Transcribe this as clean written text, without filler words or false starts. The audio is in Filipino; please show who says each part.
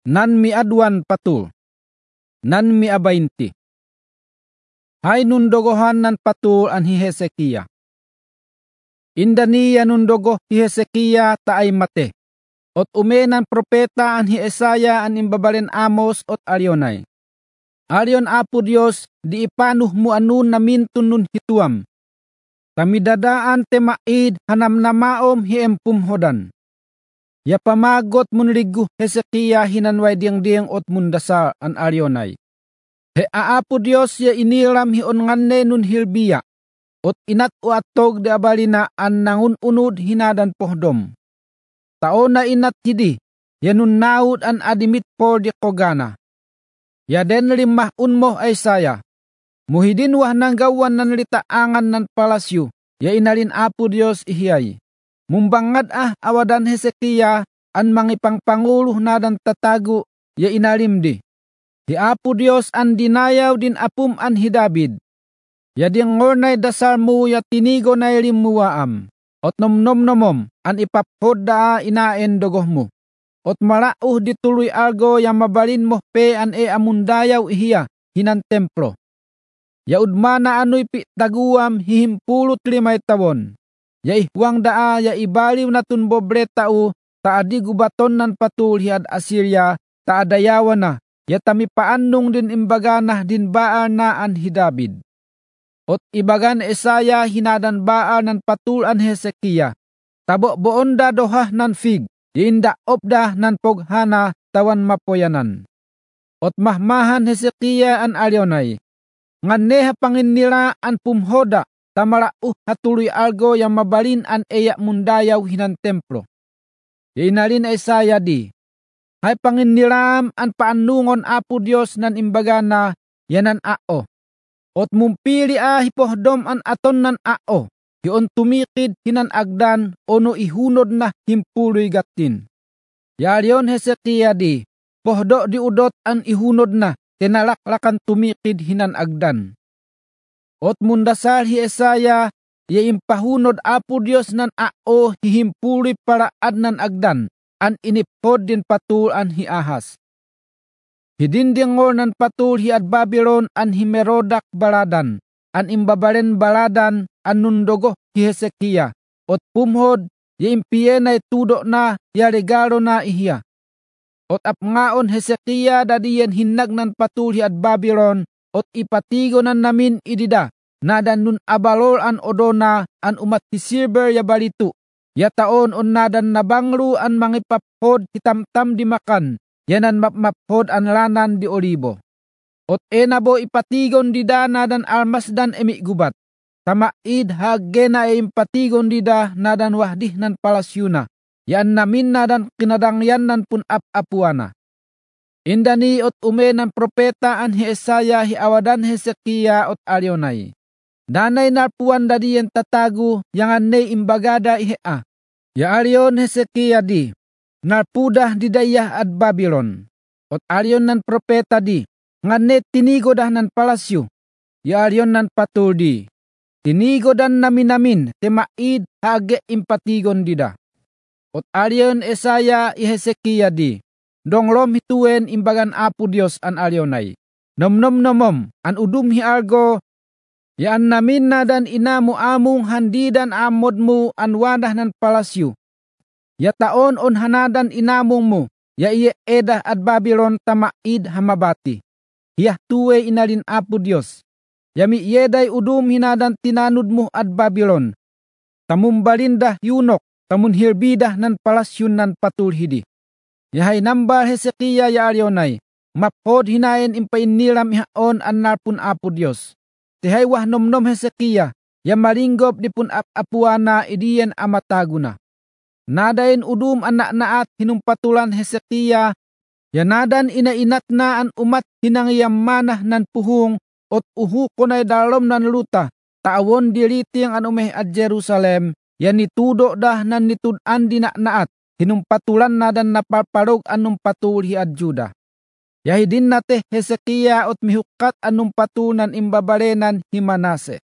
Speaker 1: Nan miadwan patul. Nan miabainti. Hay nundogohan nan patul an hi Hezekia. Indaniya nundogo hi Hezekia taay mate. Ot umenan propeta an hi Esaya an imbabalen Amos ot Arionay. Arion Apo Dios di ipanuh mu anun namintun nun hituam. Tamidadaan temaid hanamnamaom hi empumhodan. Ya pamagot munligu Hezekia hinanway diyang ot mundasar an Arionay. He aapo Dios ya inilam hi onganne nun hilbiya. Ot inat o atog de abalina an nangununod hinadan pohdom. Taon na inat hidi, ya nun naud an adimit por di kogana. Ya den limah unmo ay saya. Muhidin wah nang gawan nan litaangan nan palasyo, ya inalin Apo Dios ihiyay. Mumbangad awadan Hezekia an mangipangpangulo nadan tatago ya inalimdi. Hi Apo Dios an dinayaw din apum an hi David. Ya ngornay dasar mo ya tinigo na limuwaam. Ot nomnom an ipaphod da inaen dogoh mo. Ot marauh dituloy algo ya mabalin mo pe an amundayaw ihiya hinan templo. Ya udmana anoy pi taguam hihimpulot 5 tawon. Ya ihwang daa ya ibaliw na tun bobre tao taadi gubaton nan patul hiad Assyria taadayawan na ya tamipaannong din imbagana din baal na an hi David. Ot ibagan Esaya hinadan baal nan patul an Hezekia. Tabo boonda dohah nan fig inda opda nan poghana tawan mapoyanan. Ot mahmahan Hezekia an Arionay. Nganeha panginnila an pumhoda tamarauh hatuloy algo yang mabalin an eya mundayaw hinan templo. Inalin Esaya di. Hay panginnilam an paanungon Apo Dios nan imbagana yanan ao. Ot mumpili hipohdom an aton nan ao. Yon tumikid hinan agdan ono ihunod na himpuloy gatin. Yarion Hezekia di. Pohdo di udot an ihunod na tinalaklakan tumikid hinan agdan. Ot mundasal hi Esaya, ya impahunod Apo Dios nan ao hihimpuli paraad nan agdan, an inipod din patul an hi Ahas. Hidindingor nan patul hi ad Babylon an himerodak baladan, an imbabaren baladan an nundogo hi Hezekia. Ot pumhod, ya impiyenay tudo na, ya regalo na ihiya. Ot apngaon Hezekia dadiyen hinag nan patul hi ad Babylon, ot ipatigo nan namin idida, nadan nun abalor an odona an umat ti silver ya balitu. Ya taon on nadan nabangru an mangipaphod hitamtam di makan, yanan mapmaphod an lanan di olibo. Ot enabo ipatigon dida nadan almasdan emi gubat. Tamaid hagena impatigon dida nadan wahdih nan palasyuna. Yan namin nadan kinadangyan nan pun apuana. Indani ot umenan propeta an hi Esaya hi awadan Hezekia ot Arionay. Danay narpuan dadiyen tatago yang anay imbagada ihea. Ya Arion Hezekia di. Narpudah di dayah ad Babylon. Ot Arion nan propeta di. Nganet tinigo dah nan palasyo. Ya Arion nan patul di. Tinigo dan namin temaid hage impatigon dida. Ot Arion Esaya i Hezekia di. Donglom hituen imbagan Apo Dios an Arionay. Nomom an udum hi algo. Yaan namin na dan inamu among handidan amodmu an wadah nan palasyo. Ya taon on hanadan inamong mo. Ya iye edah ad Babylon tamaid hamabati. Hiyah tuwe inalin Apo Dios. Yami yeday udum hinadan tinanud mo ad Babylon. Tamumbalindah yunok. Tamun hirbidah nan palasyon nan patul hidi. Yahay nambal Hezekia ya Arionay. Mapod hinayen impainiram ihaon an narpun Apo Dios. Tihay wah nomnom Hezekia. Ya maringgop di pun apuana idiyen amataguna. Nadain udum anak naat hinumpatulan Hezekia. Ya nadan inainat na an umat hinangyam manah nan puhung. Ot uhu konay dalom nan luta. Taawon diriting an umeh at Jerusalem. Yan nitudo dah nan nitudan naat, hinumpatulan na dan naparparog anong patul hi ad Juda. Yahidin nate Hezekia ot mihukat anong patunan imbabarenan hi Manase.